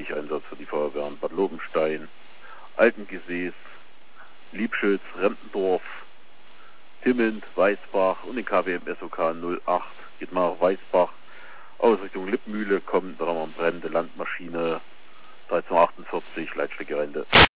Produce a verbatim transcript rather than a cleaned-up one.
täglich Einsatz für die Feuerwehren. Bad Lobenstein, Altengesäß, Liebschütz, Rempendorf, Timmend, Weißbach und den K W M S O K null acht. Geht mal nach Weißbach, aus Richtung Lippmühle kommt, da haben wir eine brennende Landmaschine, dreizehn achtundvierzig, Leitstrecke Rente.